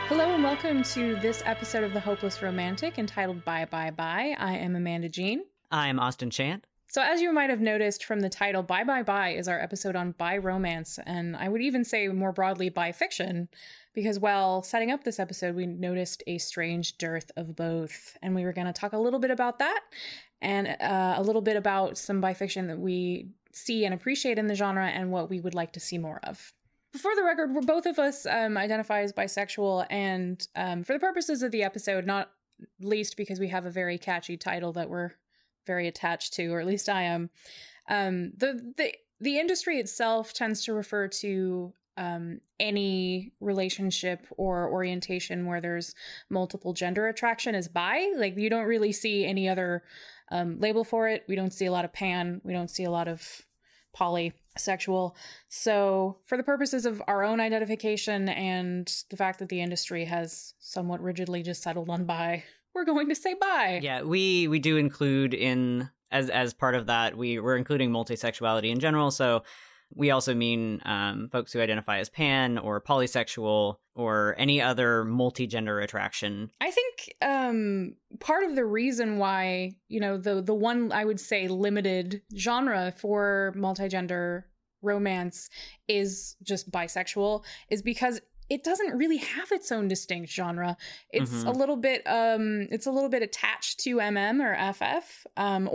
Hello and welcome to this episode of The Hopeless Romantic entitled Bye Bye Bye. I am Amanda Jean. I'm Austin Chant. So as you might have noticed from the title, Bye Bye Bye is our episode on bi romance, and I would even say more broadly bi fiction, because while setting up this episode, we noticed a strange dearth of both, and we were going to talk a little bit about that, and a little bit about some bi fiction that we see and appreciate in the genre and what we would like to see more of. For the record, we're both of us identify as bisexual, and for the purposes of the episode, not least because we have a very catchy title that we're very attached to, or at least I am. The industry itself tends to refer to any relationship or orientation where there's multiple gender attraction as bi. Like, you don't really see any other label for it. We don't see a lot of pan. We don't see a lot of polysexual. So for the purposes of our own identification and the fact that the industry has somewhat rigidly just settled on bi, we're going to say bi. Yeah, we do include in, as part of that, we're including multisexuality in general. So we also mean folks who identify as pan or polysexual or any other multi-gender attraction. I think part of the reason why, the one I would say limited genre for multigender romance is just bisexual is because it doesn't really have its own distinct genre. It's a little bit attached to MM or FF,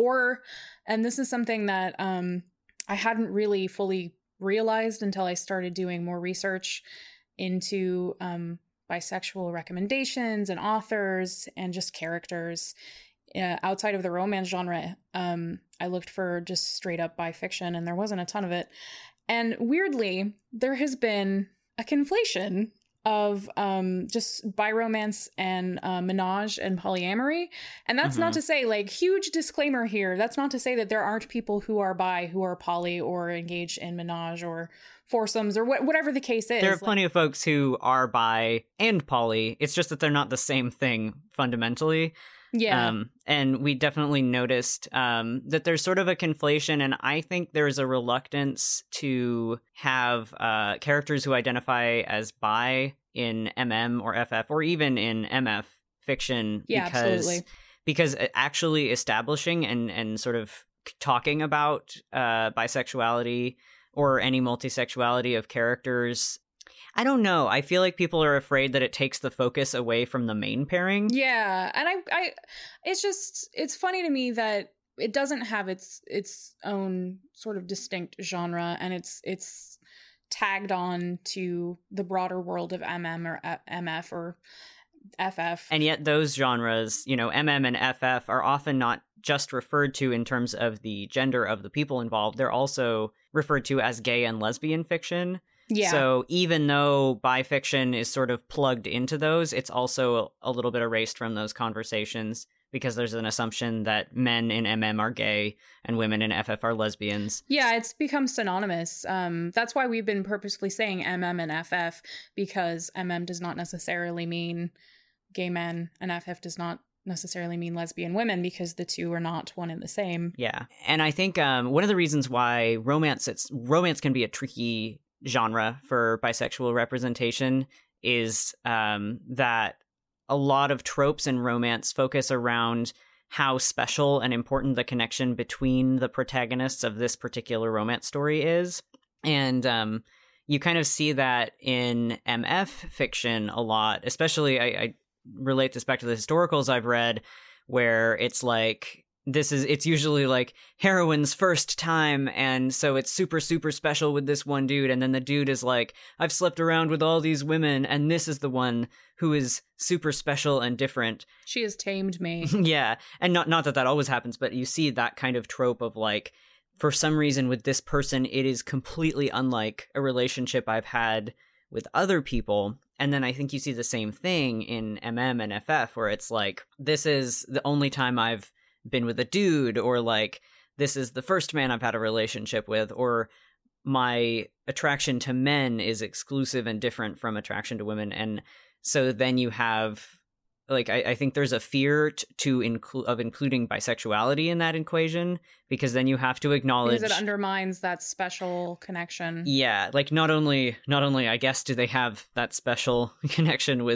and this is something that I hadn't really fully realized until I started doing more research into bisexual recommendations and authors and just characters outside of the romance genre. I looked for just straight up bi fiction, and there wasn't a ton of it. And weirdly, there has been a conflation of just bi romance and menage and polyamory. And that's not to say, like, huge disclaimer here, that's not to say that there aren't people who are bi who are poly or engaged in menage or foursomes or whatever the case is. There are plenty of folks who are bi and poly. It's just that they're not the same thing fundamentally. Yeah. And we definitely noticed that there's sort of a conflation, and I think there's a reluctance to have characters who identify as bi in MM or FF or even in MF fiction because actually establishing and sort of talking about bisexuality or any multisexuality of characters, I don't know. I feel like people are afraid that it takes the focus away from the main pairing. Yeah, and it's funny to me that it doesn't have its own sort of distinct genre, and it's tagged on to the broader world of MM or MF or FF. And yet those genres, MM and FF, are often not just referred to in terms of the gender of the people involved. They're also referred to as gay and lesbian fiction. Yeah. So even though bi fiction is sort of plugged into those, it's also a little bit erased from those conversations because there's an assumption that men in MM are gay and women in FF are lesbians. Yeah, it's become synonymous. That's why we've been purposefully saying MM and FF, because MM does not necessarily mean gay men and FF does not necessarily mean lesbian women, because the two are not one and the same. Yeah. And I think one of the reasons why romance can be a tricky genre for bisexual representation is that a lot of tropes in romance focus around how special and important the connection between the protagonists of this particular romance story is. And you kind of see that in MF fiction a lot, especially I relate this back to the historicals I've read, where it's like, it's usually like heroine's first time, and so it's super, super special with this one dude, and then the dude is like, I've slept around with all these women, and this is the one who is super special and different. She has tamed me. Yeah, and not that always happens, but you see that kind of trope of like, for some reason with this person, it is completely unlike a relationship I've had with other people. And then I think you see the same thing in MM and FF, where it's like, this is the only time I've been with a dude, or like, this is the first man I've had a relationship with, or my attraction to men is exclusive and different from attraction to women. And so then you have, like, I think there's a fear of including bisexuality in that equation, because then you have to acknowledge, because it undermines that special connection. Yeah, like not only I guess do they have that special connection with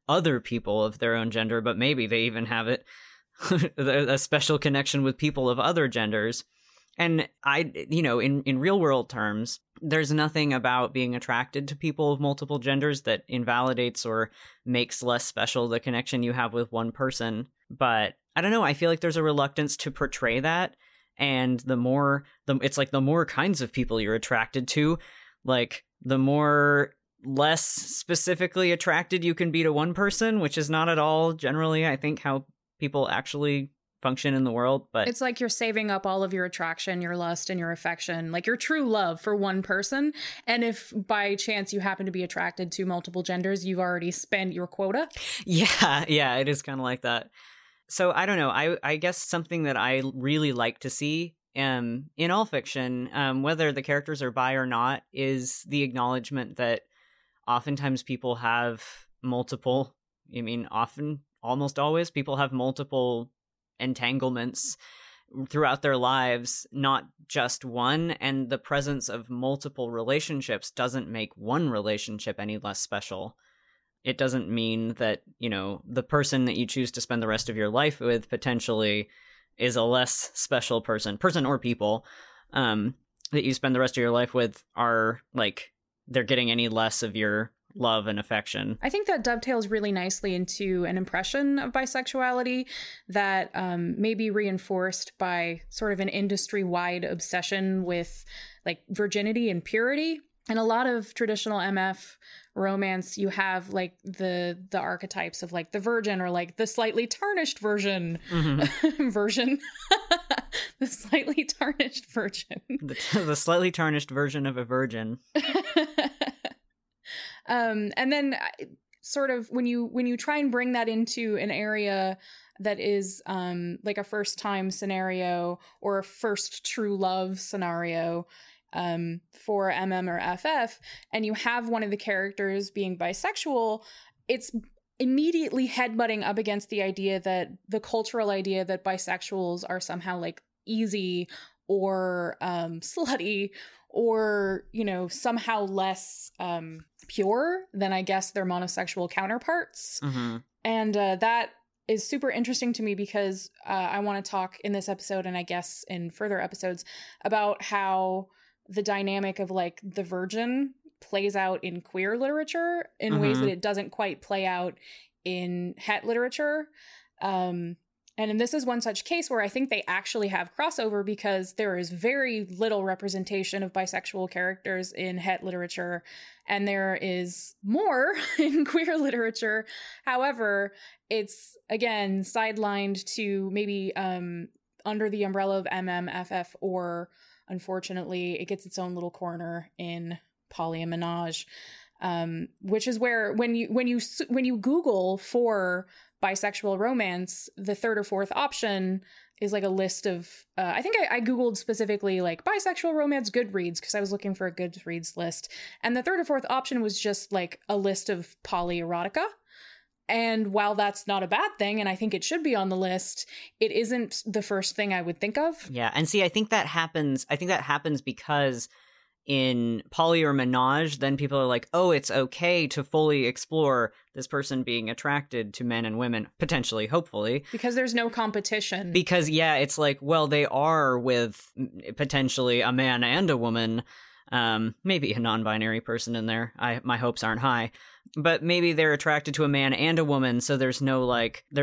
other people of their own gender, but maybe they even have it a special connection with people of other genders. And in real world terms, there's nothing about being attracted to people of multiple genders that invalidates or makes less special the connection you have with one person. But I don't know, I feel like there's a reluctance to portray that. And it's like the more kinds of people you're attracted to, like the more less specifically attracted you can be to one person, which is not at all generally, I think, how people actually function in the world. But it's like you're saving up all of your attraction, your lust, and your affection, like your true love for one person. And if by chance you happen to be attracted to multiple genders, you've already spent your quota. Yeah, it is kind of like that. So I don't know. I guess something that I really like to see in all fiction, whether the characters are bi or not, is the acknowledgement that oftentimes people have multiple, almost always, people have multiple entanglements throughout their lives, not just one, and the presence of multiple relationships doesn't make one relationship any less special. It doesn't mean that, the person that you choose to spend the rest of your life with potentially is a less special person or people that you spend the rest of your life with are like, they're getting any less of your love and affection. I think that dovetails really nicely into an impression of bisexuality that may be reinforced by sort of an industry-wide obsession with like virginity and purity. In a lot of traditional MF romance, you have like the archetypes of like the virgin or like the slightly tarnished version. Version. The slightly tarnished virgin. The slightly tarnished version of a virgin. And then sort of when you try and bring that into an area that is like a first time scenario or a first true love scenario for MM or FF, and you have one of the characters being bisexual, it's immediately headbutting up against the idea that the cultural idea that bisexuals are somehow like easy or slutty or, somehow less pure than I guess their monosexual counterparts. Mm-hmm. And that is super interesting to me because I want to talk in this episode and I guess in further episodes about how the dynamic of like the virgin plays out in queer literature in ways that it doesn't quite play out in het literature. And this is one such case where I think they actually have crossover because there is very little representation of bisexual characters in het literature, and there is more in queer literature. However, it's, again, sidelined to maybe under the umbrella of MMFF, or unfortunately, it gets its own little corner in poly and menage, which is where when you Google for bisexual romance, the third or fourth option is like a list of I think I Googled specifically like bisexual romance Goodreads because I was looking for a Goodreads list, and the third or fourth option was just like a list of polyerotica. And while that's not a bad thing, and I think it should be on the list, it isn't the first thing I would think of. Yeah, and see, I think that happens because in poly or menage, then people are like, oh, it's okay to fully explore this person being attracted to men and women, potentially, hopefully. Because there's no competition. Because, yeah, it's like, well, they are with potentially a man and a woman, maybe a non-binary person in there. My hopes aren't high. But maybe they're attracted to a man and a woman, so there's no,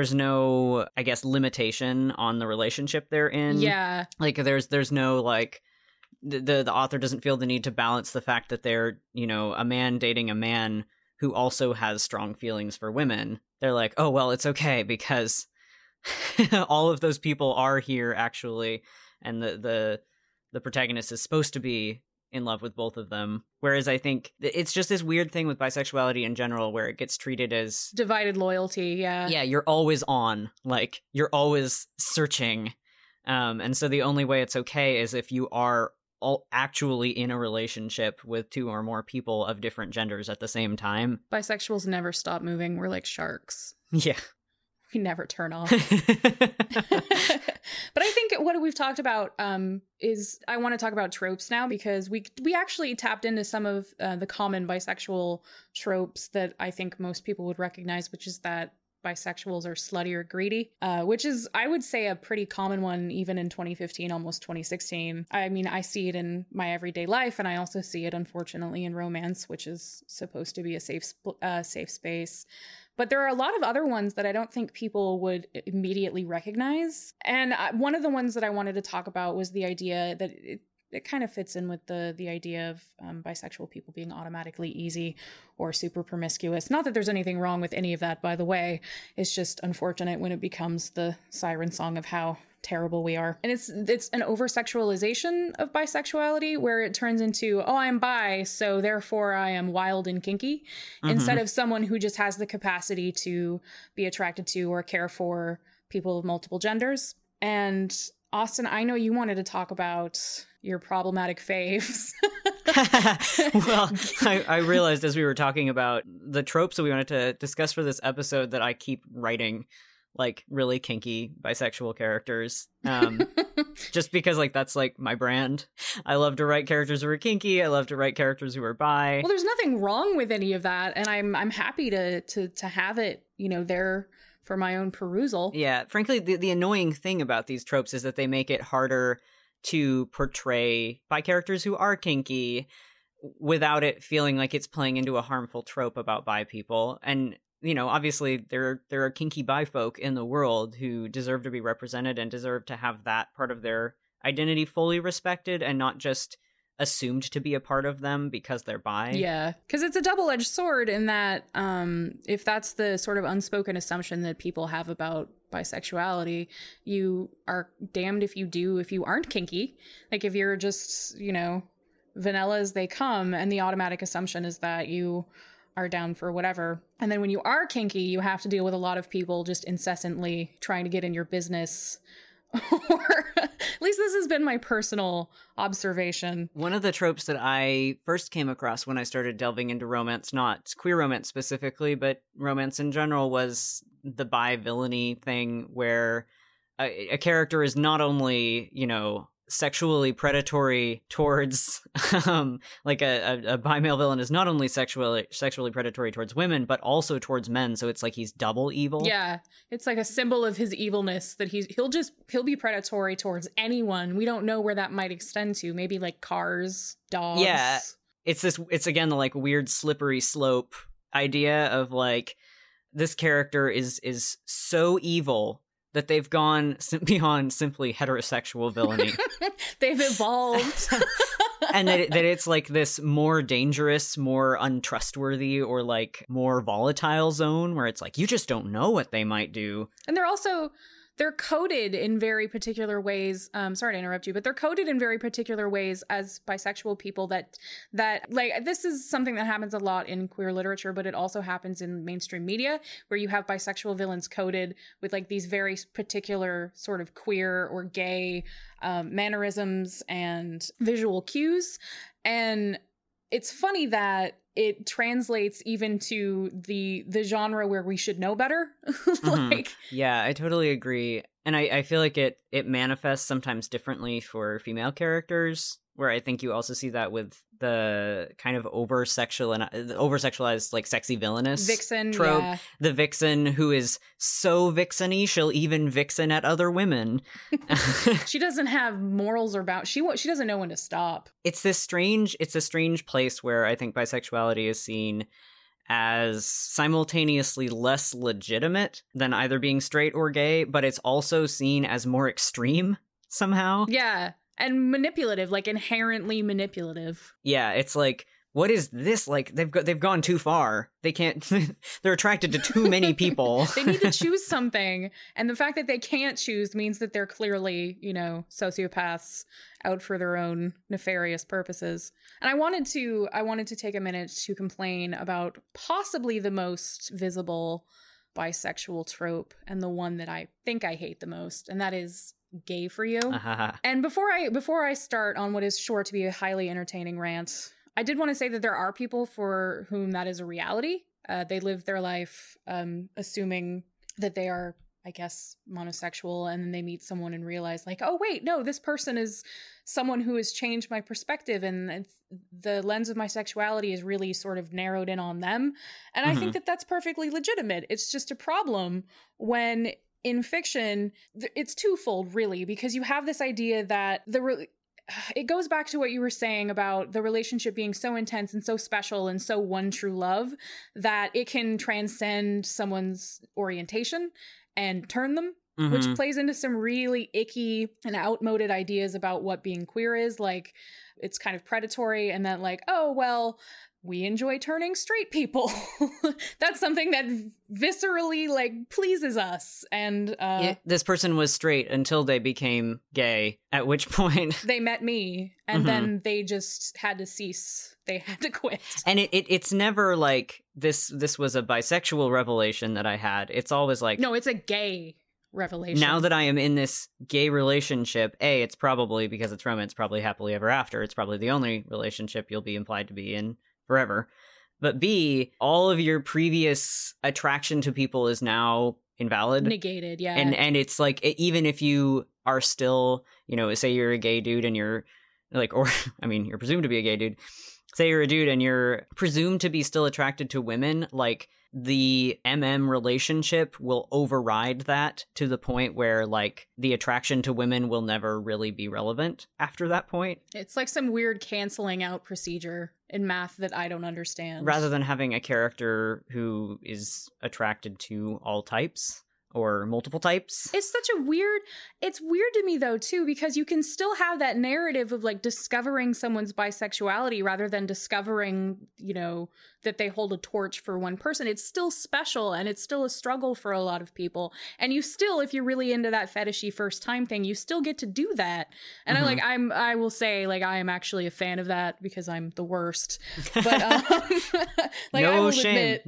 I guess, limitation on the relationship they're in. Yeah. Like, there's no, like, the author doesn't feel the need to balance the fact that they're, a man dating a man who also has strong feelings for women. They're like, oh, well, it's okay because all of those people are here actually, and the protagonist is supposed to be in love with both of them. Whereas I think it's just this weird thing with bisexuality in general where it gets treated as divided loyalty. Yeah, you're always on, like you're always searching, and so the only way it's okay is if you are actually in a relationship with two or more people of different genders at the same time. Bisexuals never stop moving. We're like sharks. Yeah. we never turn off. But I think what we've talked about is I want to talk about tropes now, because we actually tapped into some of the common bisexual tropes that I think most people would recognize, which is that bisexuals are slutty or greedy, which is, I would say, a pretty common one even in 2015, almost 2016. I mean, I see it in my everyday life, and I also see it, unfortunately, in romance, which is supposed to be a safe space. But there are a lot of other ones that I don't think people would immediately recognize. And one of the ones that I wanted to talk about was the idea that it kind of fits in with the idea of bisexual people being automatically easy or super promiscuous. Not that there's anything wrong with any of that, by the way. It's just unfortunate when it becomes the siren song of how terrible we are. And it's an over-sexualization of bisexuality, where it turns into, oh, I'm bi, so therefore I am wild and kinky, instead of someone who just has the capacity to be attracted to or care for people of multiple genders. And Austin, I know you wanted to talk about your problematic faves. Well, I realized as we were talking about the tropes that we wanted to discuss for this episode that I keep writing like really kinky bisexual characters, just because like that's like my brand. I love to write characters who are kinky. I love to write characters who are bi. Well, there's nothing wrong with any of that, and I'm happy to have it, there for my own perusal. Yeah, frankly, the annoying thing about these tropes is that they make it harder to portray bi characters who are kinky without it feeling like it's playing into a harmful trope about bi people. And obviously there are kinky bi folk in the world who deserve to be represented and deserve to have that part of their identity fully respected and not just assumed to be a part of them because they're bi. Yeah, because it's a double-edged sword in that if that's the sort of unspoken assumption that people have about bisexuality, you are damned if you do if you aren't kinky. Like if you're just, vanilla as they come, and the automatic assumption is that you are down for whatever. And then when you are kinky, you have to deal with a lot of people just incessantly trying to get in your business. Or at least this has been my personal observation. One of the tropes that I first came across when I started delving into romance, not queer romance specifically, but romance in general, was the bi villainy thing, where a character is not only, sexually predatory towards like a bi male villain is not only sexually predatory towards women but also towards men, so it's like he's double evil. Yeah, it's like a symbol of his evilness that he'll be predatory towards anyone. We don't know where that might extend to. Maybe like cars, dogs. Yeah, it's again the like weird slippery slope idea of like this character is so evil that they've gone beyond simply heterosexual villainy. They've evolved. And that it's like this more dangerous, more untrustworthy, or like more volatile zone where it's like, you just don't know what they might do. And they're coded in very particular ways. Sorry to interrupt you, but they're coded in very particular ways as bisexual people that like, this is something that happens a lot in queer literature, but it also happens in mainstream media, where you have bisexual villains coded with like these very particular sort of queer or gay mannerisms and visual cues. And it's funny that it translates even to the genre where we should know better. Like, yeah, I totally agree. And I feel like it manifests sometimes differently for female characters, where I think you also see that with the kind of over-sexualized, like sexy villainous vixen trope. Yeah. The vixen who is so vixen-y, she'll even vixen at other women. She doesn't have morals or bounds. She doesn't know when to stop. It's a strange place where I think bisexuality is seen as simultaneously less legitimate than either being straight or gay, but it's also seen as more extreme somehow. Yeah. And manipulative, like inherently manipulative. Yeah, it's like, what is this? Like, they've gone too far. They can't. They're attracted to too many people. They need to choose something, and the fact that they can't choose means that they're clearly, sociopaths out for their own nefarious purposes. And I wanted to take a minute to complain about possibly the most visible bisexual trope, and the one that I think I hate the most, and that is gay for you. And before I start on what is sure to be a highly entertaining rant, I did want to say that there are people for whom that is a reality. They live their life assuming that they are, I guess, monosexual, and then they meet someone and realize like, oh wait, no, this person is someone who has changed my perspective, and the lens of my sexuality is really sort of narrowed in on them. And I think that that's perfectly legitimate. It's just a problem when in fiction it's twofold, really, because you have this idea that it goes back to what you were saying about the relationship being so intense and so special and so one true love that it can transcend someone's orientation and turn them, which plays into some really icky and outmoded ideas about what being queer is. Like, it's kind of predatory, and that like, oh, well, we enjoy turning straight people. That's something that viscerally like pleases us. And this person was straight until they became gay, at which point they met me, and then they just had to cease. They had to quit. And it's never like this was a bisexual revelation that I had. It's always like, no, it's a gay revelation. Now that I am in this gay relationship, A, it's probably because it's romance, probably happily ever after. It's probably the only relationship you'll be implied to be in forever. But B, all of your previous attraction to people is now invalid. Negated, yeah. And it's like, even if you are still, say you're a gay dude and you're like, or, I mean, you're presumed to be a gay dude. Say you're a dude and you're presumed to be still attracted to women, like, the relationship will override that to the point where, like, the attraction to women will never really be relevant after that point. It's like some weird canceling out procedure in math that I don't understand. Rather than having a character who is attracted to all types or multiple types. It's weird to me though too, because you can still have that narrative of like discovering someone's bisexuality rather than discovering, that they hold a torch for one person. It's still special, and it's still a struggle for a lot of people. And you still, if you're really into that fetishy first time thing, you still get to do that. And I will say, like, I am actually a fan of that because I'm the worst. But like, no shame.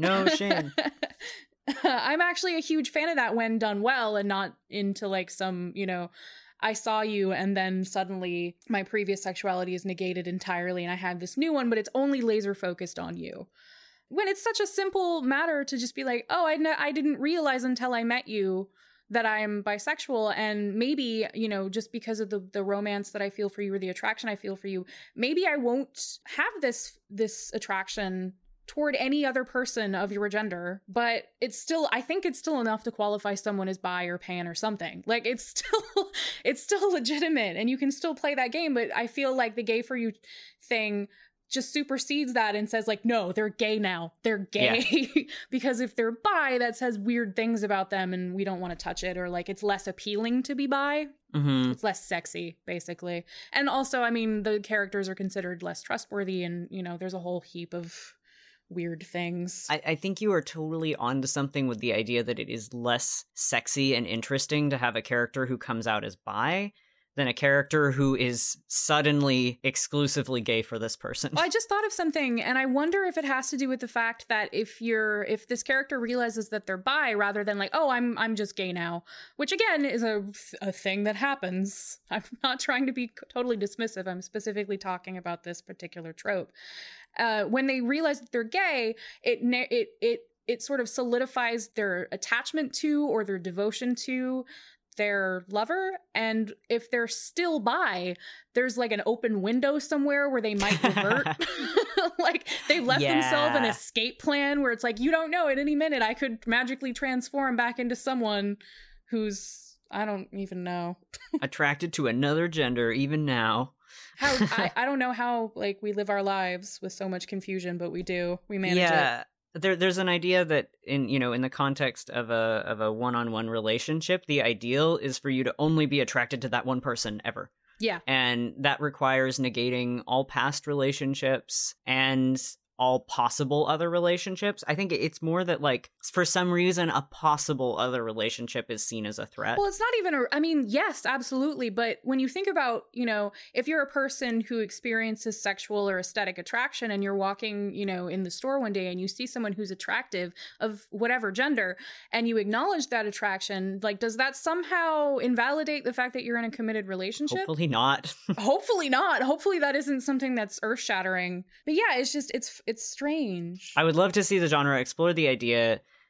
I'm actually a huge fan of that when done well, and not into like some, I saw you and then suddenly my previous sexuality is negated entirely and I have this new one, but it's only laser focused on you. When it's such a simple matter to just be like, oh, I didn't realize until I met you that I'm bisexual, and maybe, just because of the romance that I feel for you or the attraction I feel for you, maybe I won't have this attraction toward any other person of your gender, but I think it's still enough to qualify someone as bi or pan or something. Like, it's still legitimate, and you can still play that game, but I feel like the gay for you thing just supersedes that and says like, no, they're gay now. They're gay. Yeah. Because if they're bi, that says weird things about them and we don't want to touch it, or like it's less appealing to be bi. It's less sexy, basically. And also, I mean, the characters are considered less trustworthy, and, there's a whole heap of weird things. I think you are totally onto something with the idea that it is less sexy and interesting to have a character who comes out as bi than a character who is suddenly exclusively gay for this person. Well, I just thought of something, and I wonder if it has to do with the fact that if this character realizes that they're bi, rather than like, oh, I'm just gay now, which again is a thing that happens. I'm not trying to be totally dismissive. I'm specifically talking about this particular trope. When they realize that they're gay, it sort of solidifies their attachment to or their devotion to their lover. And if they're still bi, there's like an open window somewhere where they might revert. Like, they've left themselves an escape plan where it's like, you don't know, at any minute I could magically transform back into someone who's, I don't even know, attracted to another gender even now. I don't know how, like, we live our lives with so much confusion, but we do. We manage it. There's an idea that in the context of a one-on-one relationship, the ideal is for you to only be attracted to that one person ever. Yeah. And that requires negating all past relationships and all possible other relationships. I think it's more that, like, for some reason, a possible other relationship is seen as a threat. Well, it's not even yes, absolutely. But when you think about, if you're a person who experiences sexual or aesthetic attraction and you're walking, in the store one day and you see someone who's attractive of whatever gender and you acknowledge that attraction, like, does that somehow invalidate the fact that you're in a committed relationship? Hopefully not. Hopefully not. Hopefully that isn't something that's earth-shattering. But yeah, it's strange. I would love to see the genre explore the idea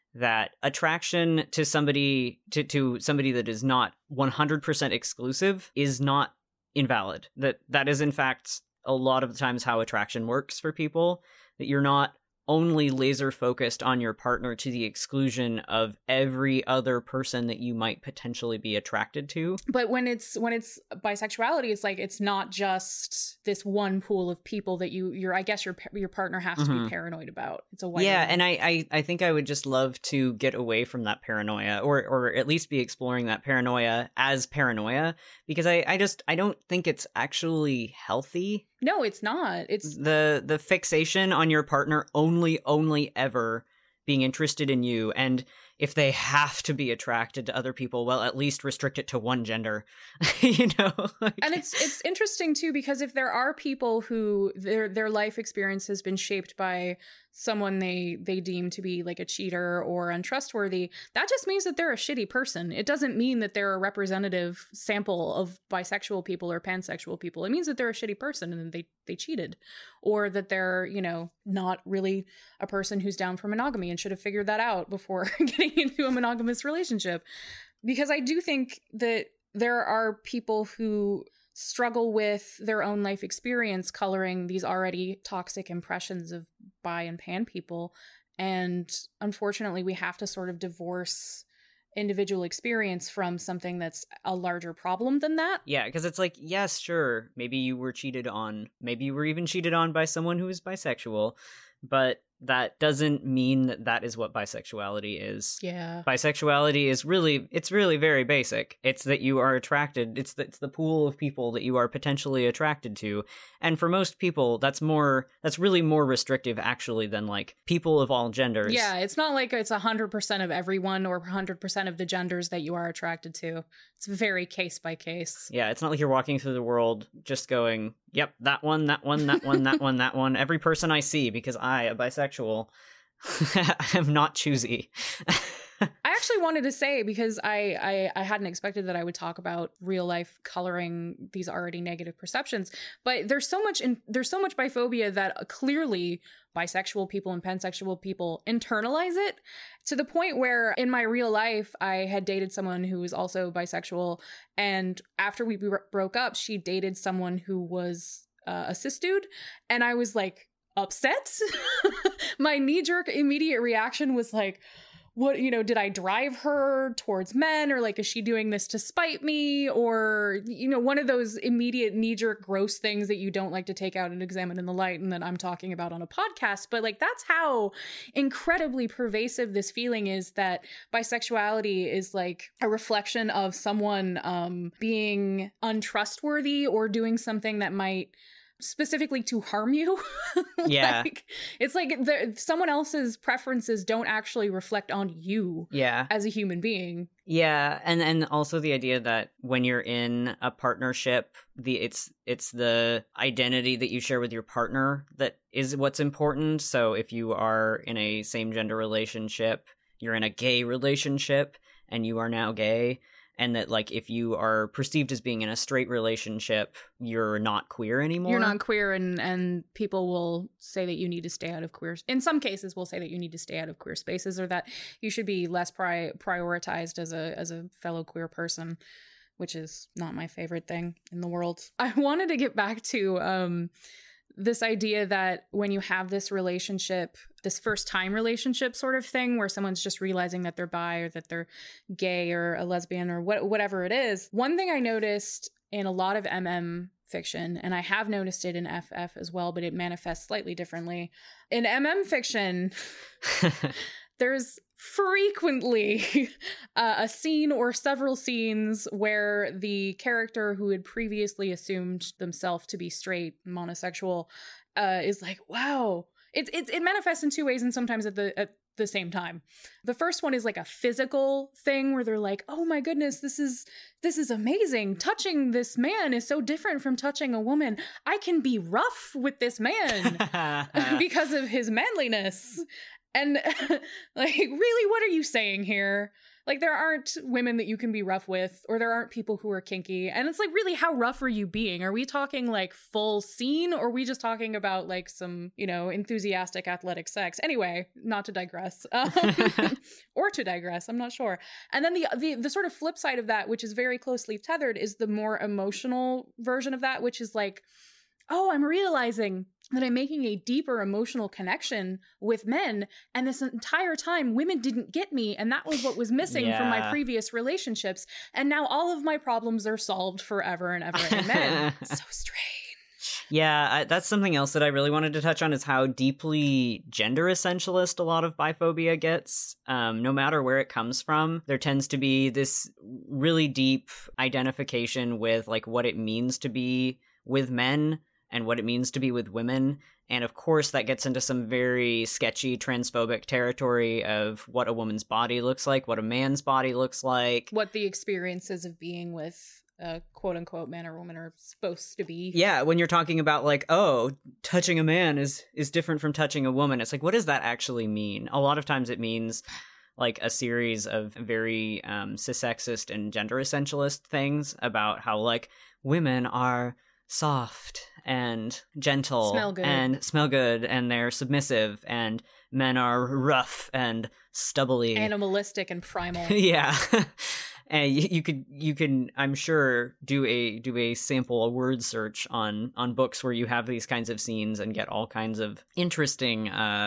that attraction to somebody to somebody that is not 100% exclusive is not invalid. That is in fact a lot of the times how attraction works for people, that you're not only laser focused on your partner to the exclusion of every other person that you might potentially be attracted to. But when it's bisexuality, it's like it's not just this one pool of people that your I guess your partner has to be paranoid about. It's a wide and I think I would just love to get away from that paranoia, or at least be exploring that paranoia as paranoia, because I don't think it's actually healthy. No, it's not. It's the fixation on your partner only ever being interested in you, and if they have to be attracted to other people, well, at least restrict it to one gender, you know? And it's interesting too, because if there are people who their life experience has been shaped by someone they deem to be like a cheater or untrustworthy, that just means that they're a shitty person. It doesn't mean that they're a representative sample of bisexual people or pansexual people. It means that they're a shitty person and they cheated, or that they're, you know, not really a person who's down for monogamy and should have figured that out before getting into a monogamous relationship. Because I do think that there are people who struggle with their own life experience coloring these already toxic impressions of bi and pan people. And unfortunately, we have to sort of divorce individual experience from something that's a larger problem than that. Yeah, because it's like, yes, sure, maybe you were cheated on. Maybe you were even cheated on by someone who is bisexual, but that doesn't mean that is what bisexuality is. Yeah. Bisexuality is it's really very basic. It's that you are attracted. It's the pool of people that you are potentially attracted to. And for most people, that's really more restrictive actually than like people of all genders. Yeah, it's not like it's 100% of everyone or 100% of the genders that you are attracted to. It's very case by case. Yeah, it's not like you're walking through the world just going, yep, that one, that one, that one, that one, that one. Every person I see, because I, a bisexual, am not choosy. I actually wanted to say, because I hadn't expected that I would talk about real life coloring these already negative perceptions, but there's so much biphobia that clearly bisexual people and pansexual people internalize it, to the point where in my real life I had dated someone who was also bisexual, and after we broke up, she dated someone who was a cis dude, and I was like upset. My knee-jerk immediate reaction was like, what, you know, did I drive her towards men, or like, is she doing this to spite me? Or, you know, one of those immediate knee-jerk gross things that you don't like to take out and examine in the light, and that I'm talking about on a podcast. But like, that's how incredibly pervasive this feeling is, that bisexuality is like a reflection of someone being untrustworthy or doing something that might specifically to harm you. Yeah. Like, it's like someone else's preferences don't actually reflect on you as a human being. Yeah, and also the idea that when you're in a partnership, it's the identity that you share with your partner that is what's important. So if you are in a same gender relationship, you're in a gay relationship and you are now gay, and that, like, if you are perceived as being in a straight relationship, you're not queer anymore. You're not queer, and people will say that you need to stay out of queer. In some cases, will say that you need to stay out of queer spaces, or that you should be less prioritized as a fellow queer person, which is not my favorite thing in the world. I wanted to get back to this idea that when you have this relationship, this first time relationship sort of thing, where someone's just realizing that they're bi or that they're gay or a lesbian or whatever it is. One thing I noticed in a lot of fiction, and I have noticed it in FF as well, but it manifests slightly differently. In fiction, there's frequently a scene or several scenes where the character who had previously assumed themselves to be straight, monosexual, is like, wow. It manifests in two ways, and sometimes at the same time. The first one is like a physical thing where they're like, oh my goodness, this is amazing. Touching this man is so different from touching a woman. I can be rough with this man because of his manliness. And like, really, what are you saying here? Like, there aren't women that you can be rough with, or there aren't people who are kinky. And it's like, really, how rough are you being? Are we talking like full scene, or are we just talking about like some, enthusiastic athletic sex? Anyway, not to digress, or to digress, I'm not sure. And then the sort of flip side of that, which is very closely tethered, is the more emotional version of that, which is like, oh, I'm realizing that I'm making a deeper emotional connection with men. And this entire time, women didn't get me. And that was what was missing from my previous relationships. And now all of my problems are solved forever and ever. Amen. So strange. Yeah, that's something else that I really wanted to touch on, is how deeply gender essentialist a lot of biphobia gets. No matter where it comes from, there tends to be this really deep identification with like what it means to be with men and what it means to be with women. And of course, that gets into some very sketchy transphobic territory of what a woman's body looks like, what a man's body looks like. What the experiences of being with a quote-unquote man or woman are supposed to be. Yeah, when you're talking about like, oh, touching a man is different from touching a woman. It's like, what does that actually mean? A lot of times it means like a series of very cis-sexist and gender essentialist things about how like women are soft and gentle and smell good and they're submissive, and men are rough and stubbly, animalistic and primal. Yeah. And you could I'm sure do a word search on books where you have these kinds of scenes and get all kinds of interesting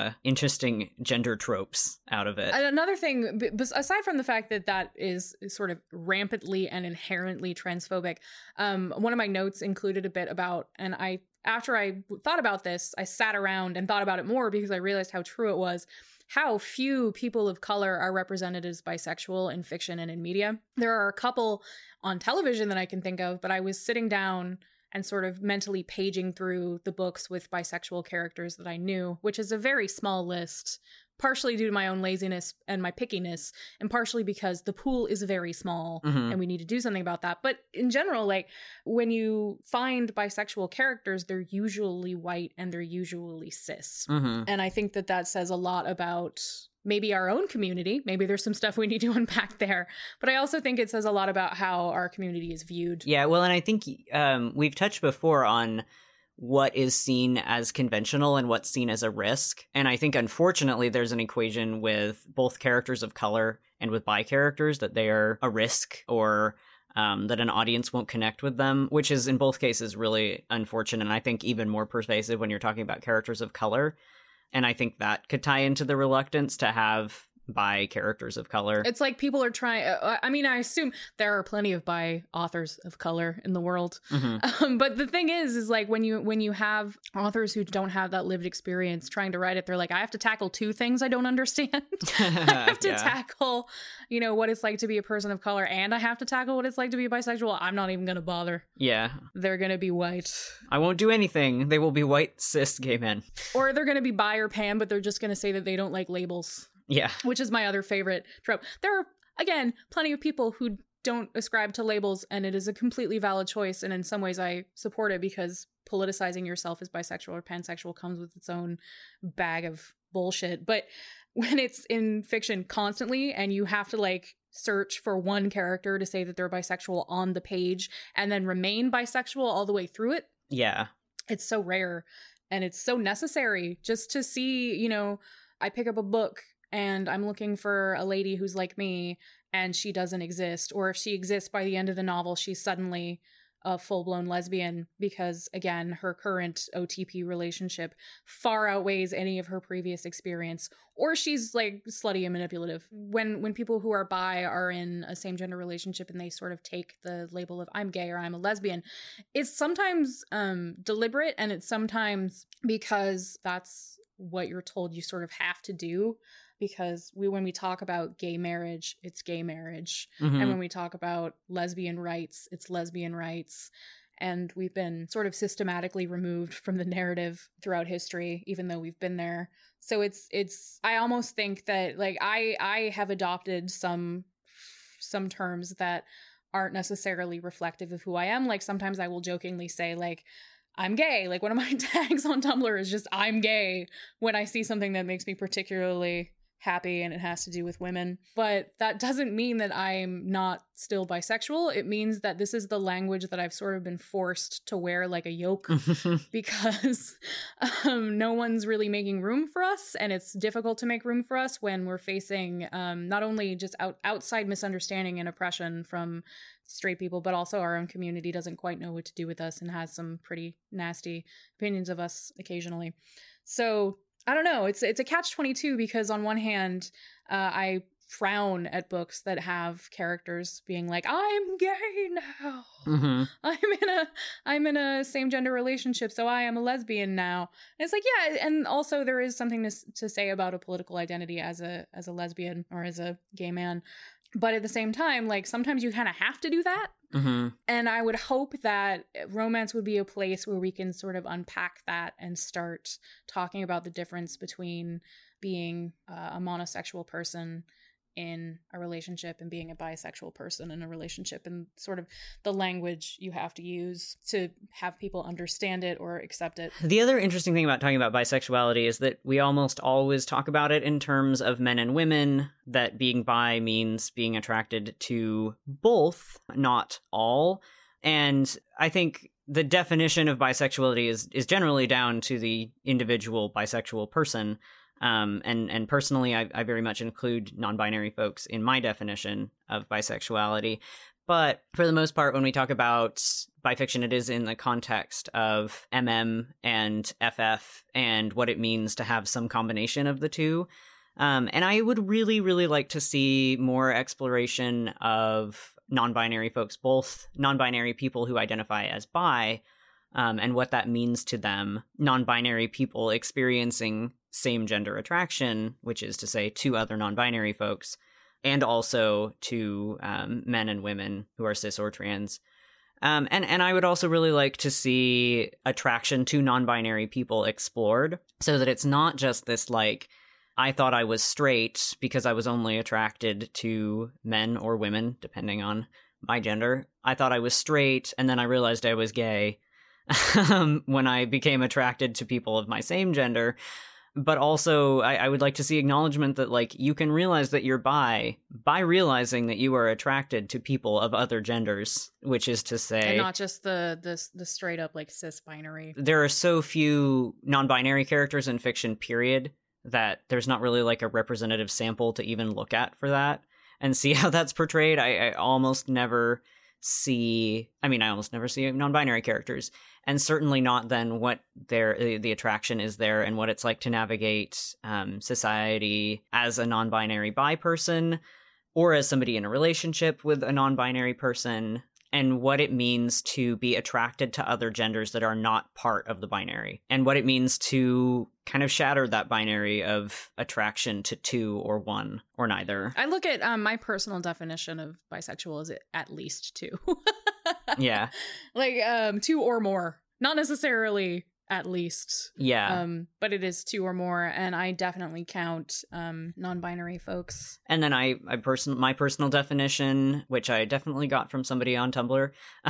gender tropes out of it. And another thing, aside from the fact that is sort of rampantly and inherently transphobic, one of my notes included a bit about, and after I thought about this, I sat around and thought about it more because I realized how true it was. How few people of color are represented as bisexual in fiction and in media. There are a couple on television that I can think of, but I was sitting down and sort of mentally paging through the books with bisexual characters that I knew, which is a very small list, partially due to my own laziness and my pickiness, and partially because the pool is very small and we need to do something about that. But in general, like when you find bisexual characters, they're usually white and they're usually cis. And I think that says a lot about maybe our own community. Maybe there's some stuff we need to unpack there. But I also think it says a lot about how our community is viewed. Yeah, well, and I think we've touched before on what is seen as conventional and what's seen as a risk. And I think, unfortunately, there's an equation with both characters of color and with bi characters that they are a risk, or that an audience won't connect with them, which is in both cases really unfortunate. And I think even more pervasive when you're talking about characters of color. And I think that could tie into the reluctance to have bi characters of color. It's like people are trying, I mean, I assume there are plenty of bi authors of color in the world. But the thing is like when you have authors who don't have that lived experience trying to write it, they're like, I have to tackle two things I don't understand. I have to tackle, what it's like to be a person of color, and I have to tackle what it's like to be bisexual. I'm not even going to bother. Yeah. They're going to be white. I won't do anything. They will be white, cis, gay men. Or they're going to be bi or pan, but they're just going to say that they don't like labels. Yeah. Which is my other favorite trope. There are, again, plenty of people who don't ascribe to labels, and it is a completely valid choice. And in some ways I support it, because politicizing yourself as bisexual or pansexual comes with its own bag of bullshit. But when it's in fiction constantly and you have to like search for one character to say that they're bisexual on the page and then remain bisexual all the way through it. Yeah. It's so rare, and it's so necessary just to see, I pick up a book and I'm looking for a lady who's like me and she doesn't exist. Or if she exists by the end of the novel, she's suddenly a full-blown lesbian because, again, her current OTP relationship far outweighs any of her previous experience. Or she's like slutty and manipulative. When people who are bi are in a same-gender relationship and they sort of take the label of I'm gay or I'm a lesbian, it's sometimes deliberate, and it's sometimes because that's what you're told you sort of have to do. Because when we talk about gay marriage, it's gay marriage. And when we talk about lesbian rights, it's lesbian rights. And we've been sort of systematically removed from the narrative throughout history, even though we've been there. So I almost think that like I have adopted some terms that aren't necessarily reflective of who I am. Like sometimes I will jokingly say like, I'm gay. Like, one of my tags on Tumblr is just I'm gay when I see something that makes me particularly happy and it has to do with women. But that doesn't mean that I'm not still bisexual. It means that this is the language that I've sort of been forced to wear like a yoke because no one's really making room for us. And it's difficult to make room for us when we're facing not only just outside misunderstanding and oppression from straight people, but also our own community doesn't quite know what to do with us and has some pretty nasty opinions of us occasionally. So I don't know. It's a catch-22 because on one hand, I frown at books that have characters being like, I'm gay now. Mm-hmm. I'm in a same gender relationship, so I am a lesbian now. And it's like, yeah, and also there is something to say about a political identity as a lesbian or as a gay man. But at the same time, like, sometimes you kind of have to do that. Mm-hmm. And I would hope that romance would be a place where we can sort of unpack that and start talking about the difference between being a monosexual person in a relationship and being a bisexual person in a relationship, and sort of the language you have to use to have people understand it or accept it. The other interesting thing about talking about bisexuality is that we almost always talk about it in terms of men and women, that being bi means being attracted to both, not all. And I think the definition of bisexuality is generally down to the individual bisexual person. And personally, I very much include non-binary folks in my definition of bisexuality. But for the most part, when we talk about bifiction, it is in the context of and FF and what it means to have some combination of the two. And I would really, really like to see more exploration of non-binary folks, both non-binary people who identify as bi, and what that means to them, non-binary people experiencing same-gender attraction, which is to say to other non-binary folks, and also to men and women who are cis or trans. And I would also really like to see attraction to non-binary people explored, so that it's not just this, like, I thought I was straight because I was only attracted to men or women, depending on my gender. I thought I was straight, and then I realized I was gay when I became attracted to people of my same gender. But also, I would like to see acknowledgement that, like, you can realize that you're bi by realizing that you are attracted to people of other genders, which is to say, and not just the straight up like cis binary. There are so few non-binary characters in fiction, period, that there's not really like a representative sample to even look at for that and see how that's portrayed. I almost never see non-binary characters, and certainly not then what the attraction is there and what it's like to navigate society as a non-binary bi person or as somebody in a relationship with a non-binary person, and what it means to be attracted to other genders that are not part of the binary, and what it means to kind of shatter that binary of attraction to two or one or neither. I look at my personal definition of bisexual as at least two. Yeah. Like two or more. Not necessarily at least. Yeah. But it is two or more, and I definitely count non-binary folks. And then my personal definition, which I definitely got from somebody on Tumblr,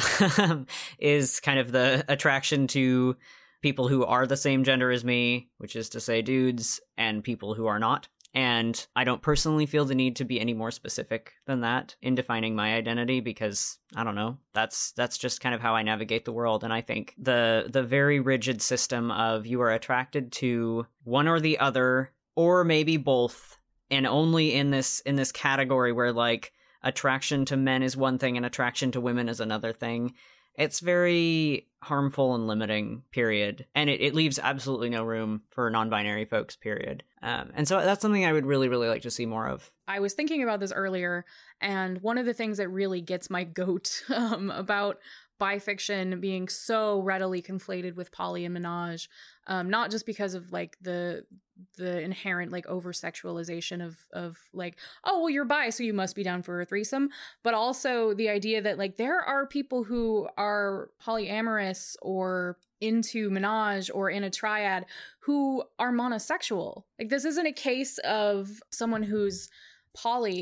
is kind of the attraction to people who are the same gender as me, which is to say dudes, and people who are not. And I don't personally feel the need to be any more specific than that in defining my identity, because I don't know, that's just kind of how I navigate the world. And I think the very rigid system of you are attracted to one or the other, or maybe both, and only in this category where, like, attraction to men is one thing and attraction to women is another thing. It's very harmful and limiting, period. And it leaves absolutely no room for non-binary folks, period. And so that's something I would really, really like to see more of. I was thinking about this earlier, and one of the things that really gets my goat about bifiction being so readily conflated with poly and menage, not just because of like the inherent like over sexualization of like, oh well, you're bi so you must be down for a threesome, but also the idea that like there are people who are polyamorous or into menage or in a triad who are monosexual. Like, this isn't a case of someone who's poly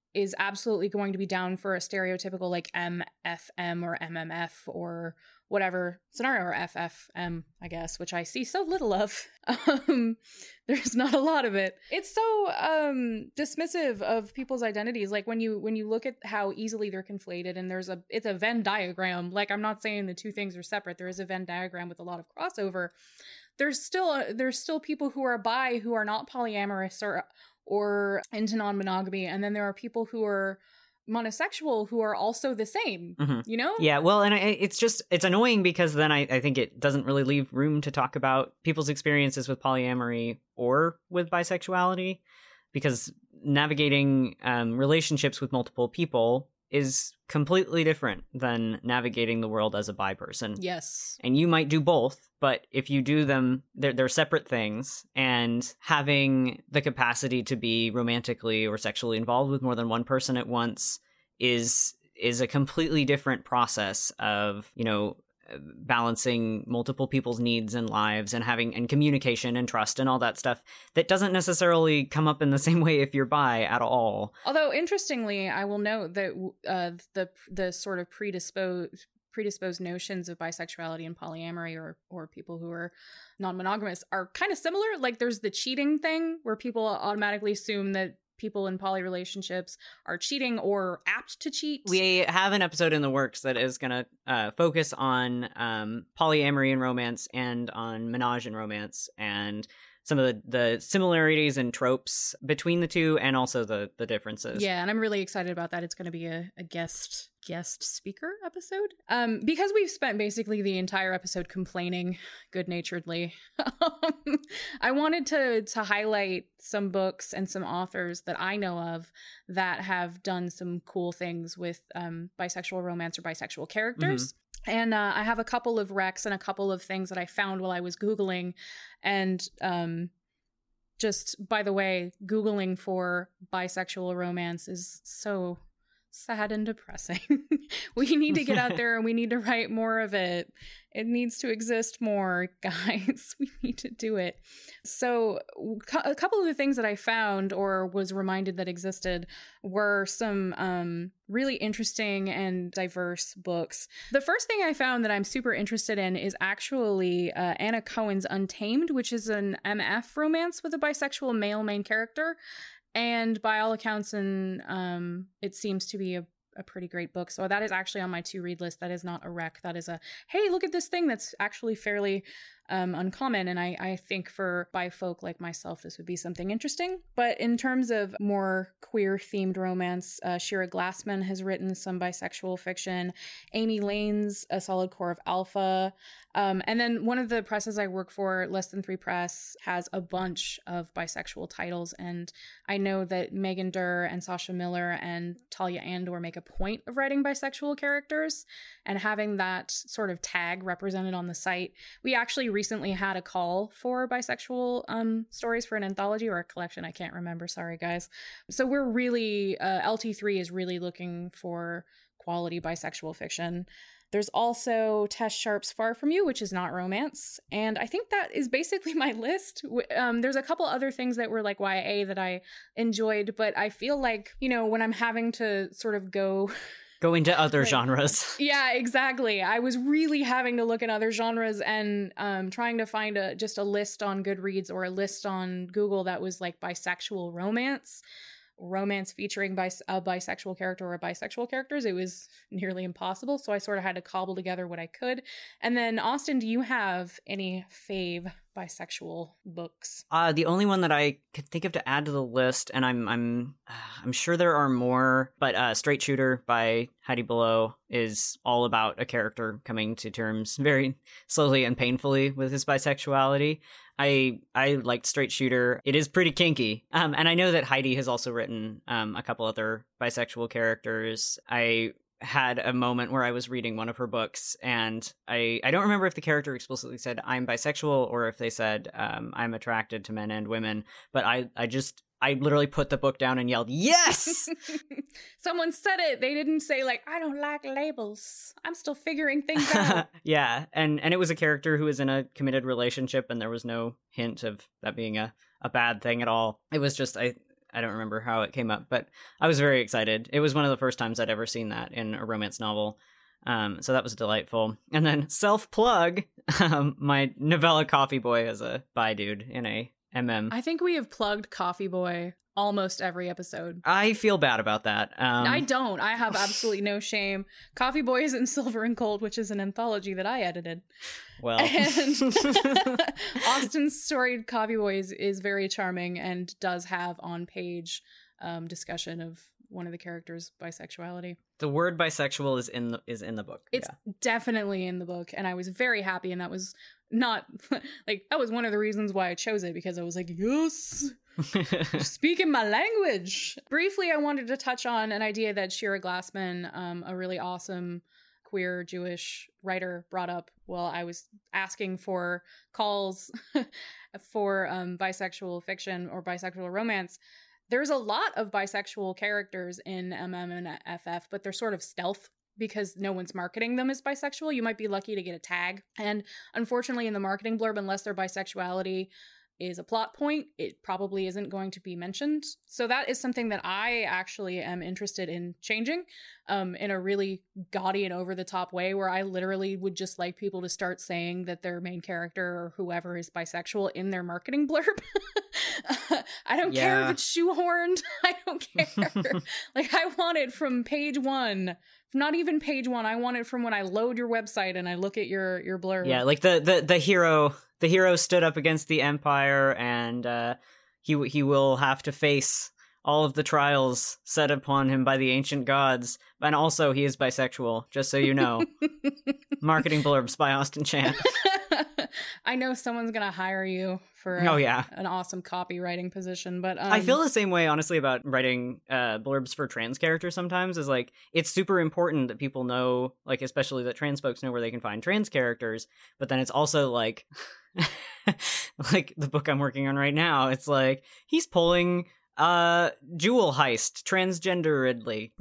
is absolutely going to be down for a stereotypical like MFM or MMF or whatever scenario, or FFM, I guess, which I see so little of. There's not a lot of it. It's so dismissive of people's identities. Like when you look at how easily they're conflated, and it's a Venn diagram. Like, I'm not saying the two things are separate. There is a Venn diagram with a lot of crossover. There's still people who are bi who are not polyamorous or into non-monogamy, and then there are people who are monosexual who are also the same, you know? Yeah, well, and it's annoying because then I think it doesn't really leave room to talk about people's experiences with polyamory or with bisexuality, because navigating relationships with multiple people is completely different than navigating the world as a bi person. Yes. And you might do both, but if you do them, they're separate things, and having the capacity to be romantically or sexually involved with more than one person at once is a completely different process of, you know, balancing multiple people's needs and lives and having and communication and trust and all that stuff that doesn't necessarily come up in the same way if you're bi at all. Although interestingly, I will note that the sort of predisposed notions of bisexuality and polyamory or people who are non-monogamous are kind of similar. Like, there's the cheating thing where people automatically assume that people in poly relationships are cheating or apt to cheat. We have an episode in the works that is going to focus on polyamory in romance and on menage in romance, and some of the similarities and tropes between the two, and also the differences. Yeah, and I'm really excited about that. It's going to be a guest speaker episode. Because we've spent basically the entire episode complaining good-naturedly. I wanted to highlight some books and some authors that I know of that have done some cool things with bisexual romance or bisexual characters. And I have a couple of recs and a couple of things that I found while I was Googling. And just, by the way, Googling for bisexual romance is so sad and depressing. We need to get out there and we need to write more of it. It needs to exist more, guys. We need to do it. So a couple of the things that I found or was reminded that existed were some really interesting and diverse books. The first thing I found that I'm super interested in is actually Anna Cohen's Untamed, which is an MF romance with a bisexual male main character. And by all accounts, and it seems to be a pretty great book. So that is actually on my to-read list. That is not a rec. That is a, hey, look at this thing that's actually fairly uncommon. And I think for bi folk like myself, this would be something interesting. But in terms of more queer-themed romance, Shira Glassman has written some bisexual fiction. Amy Lane's A Solid Core of Alpha. And then one of the presses I work for, Less Than Three Press, has a bunch of bisexual titles. And I know that Megan Durr and Sasha Miller and Talia Andor make a point of writing bisexual characters and having that sort of tag represented on the site. We actually recently had a call for bisexual stories for an anthology or a collection. I can't remember. Sorry, guys. So we're really, LT3 is really looking for quality bisexual fiction. There's also Tess Sharp's Far From You, which is not romance. And I think that is basically my list. There's a couple other things that were like YA that I enjoyed, but I feel like, you know, when I'm having to sort of go into other genres. Yeah, exactly. I was really having to look at other genres and trying to find just a list on Goodreads or a list on Google that was like bisexual romance featuring a bisexual character or bisexual characters. It was nearly impossible. So I sort of had to cobble together what I could. And then Austin, do you have any fave bisexual books? The only one that I could think of to add to the list, and I'm sure there are more, but Straight Shooter by Heidi Below is all about a character coming to terms very slowly and painfully with his bisexuality. I liked Straight Shooter. It is pretty kinky. And I know that Heidi has also written a couple other bisexual characters. I had a moment where I was reading one of her books, and I don't remember if the character explicitly said I'm bisexual or if they said I'm attracted to men and women, but I literally put the book down and yelled, yes! Someone said it. They didn't say like, I don't like labels. I'm still figuring things out. Yeah. And it was a character who was in a committed relationship, and there was no hint of that being a bad thing at all. It was just, I don't remember how it came up, but I was very excited. It was one of the first times I'd ever seen that in a romance novel. So that was delightful. And then self-plug, my novella Coffee Boy is a bi dude in a MM. I think we have plugged Coffee Boy almost every episode. I feel bad about that. I don't. I have absolutely no shame. Coffee Boy is in Silver and Gold, which is an anthology that I edited. Well. And Austin's story Coffee Boy is very charming and does have on-page discussion of one of the characters' bisexuality. The word bisexual is in the book. It's definitely in the book, and I was very happy, and that was not like that was one of the reasons why I chose it, because I was like, yes, speaking my language. Briefly, I wanted to touch on an idea that Shira Glassman, a really awesome queer Jewish writer, brought up while I was asking for calls for bisexual fiction or bisexual romance. There's a lot of bisexual characters in MM and FF, but they're sort of stealth because no one's marketing them as bisexual. You might be lucky to get a tag. And unfortunately, in the marketing blurb, unless their bisexuality is a plot point, it probably isn't going to be mentioned. So that is something that I actually am interested in changing in a really gaudy and over-the-top way, where I literally would just like people to start saying that their main character or whoever is bisexual in their marketing blurb. I don't care if it's shoehorned. I don't care. Like, I want it from page 1. Not even page 1. I want it from when I load your website and I look at your blurb. Yeah, like the hero stood up against the Empire, and he will have to face all of the trials set upon him by the ancient gods. And also, he is bisexual, just so you know. Marketing blurbs by Austin Chan. I know someone's gonna hire you for an awesome copywriting position, but I feel the same way, honestly, about writing blurbs for trans characters sometimes. Is like, it's super important that people know, like, especially that trans folks know where they can find trans characters, but then it's also like like the book I'm working on right now, it's like he's pulling jewel heist transgenderedly.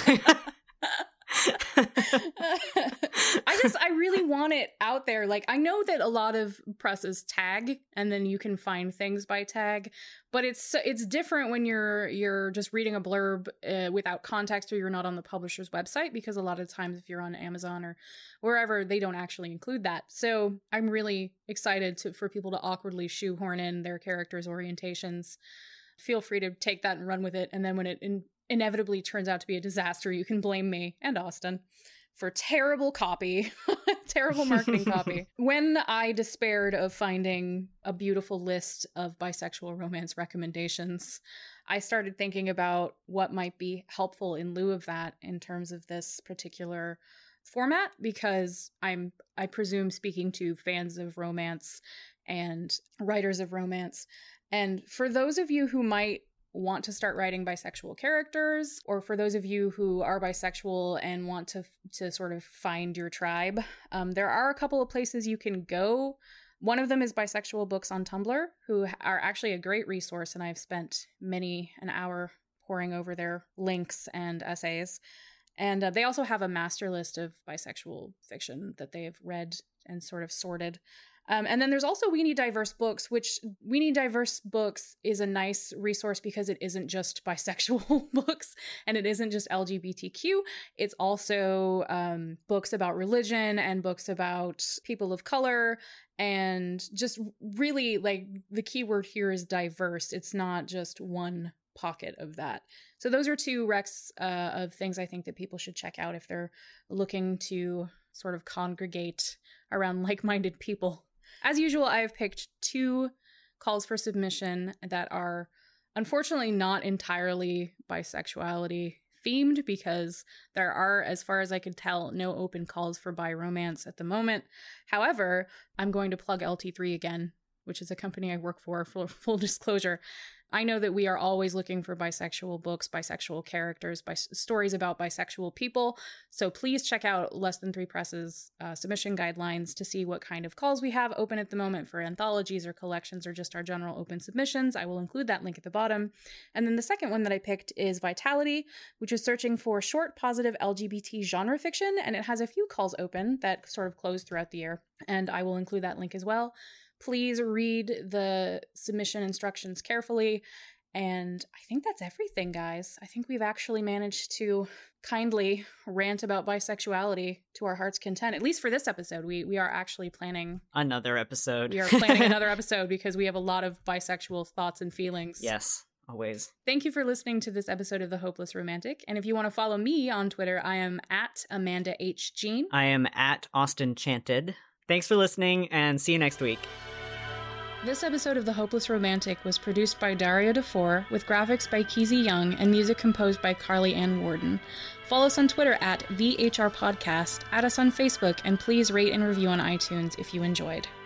I really want it out there. Like, I know that a lot of presses tag and then you can find things by tag, but it's different when you're just reading a blurb without context, or you're not on the publisher's website, because a lot of times if you're on Amazon or wherever, they don't actually include that. So I'm really excited for people to awkwardly shoehorn in their characters' orientations. Feel free to take that and run with it, and then when it inevitably turns out to be a disaster, you can blame me and Austin for terrible copy, terrible marketing copy. When I despaired of finding a beautiful list of bisexual romance recommendations, I started thinking about what might be helpful in lieu of that in terms of this particular format, because I presume speaking to fans of romance and writers of romance. And for those of you who might want to start writing bisexual characters, or for those of you who are bisexual and want to sort of find your tribe, there are a couple of places you can go. One of them is Bisexual Books on Tumblr, who are actually a great resource, and I've spent many an hour poring over their links and essays. And they also have a master list of bisexual fiction that they have read and sort of sorted. And then there's also We Need Diverse Books, which We Need Diverse Books is a nice resource because it isn't just bisexual books and it isn't just LGBTQ. It's also books about religion and books about people of color, and just really, like, the key word here is diverse. It's not just one pocket of that. So those are two recs of things I think that people should check out if they're looking to sort of congregate around like-minded people. As usual, I have picked 2 calls for submission that are unfortunately not entirely bisexuality themed, because there are, as far as I could tell, no open calls for bi romance at the moment. However, I'm going to plug LT3 again, which is a company I work for full disclosure. I know that we are always looking for bisexual books, bisexual characters, stories about bisexual people. So please check out Less Than 3 Press's submission guidelines to see what kind of calls we have open at the moment for anthologies or collections or just our general open submissions. I will include that link at the bottom. And then the second one that I picked is Vitality, which is searching for short, positive LGBT genre fiction. And it has a few calls open that sort of close throughout the year. And I will include that link as well. Please read the submission instructions carefully And I think that's everything, guys. I think we've actually managed to kindly rant about bisexuality to our heart's content, at least for this episode. We are actually planning another episode. We are planning another episode because we have a lot of bisexual thoughts and feelings. Yes, always. Thank you for listening to this episode of The Hopeless Romantic. And if you want to follow me on Twitter, I am at Amanda H. Jean. I am at Austin Chanted. Thanks for listening, and see you next week. This episode of The Hopeless Romantic was produced by Dario DeFore, with graphics by Keezy Young and music composed by Carly Ann Warden. Follow us on Twitter at VHR Podcast, add us on Facebook, and please rate and review on iTunes if you enjoyed.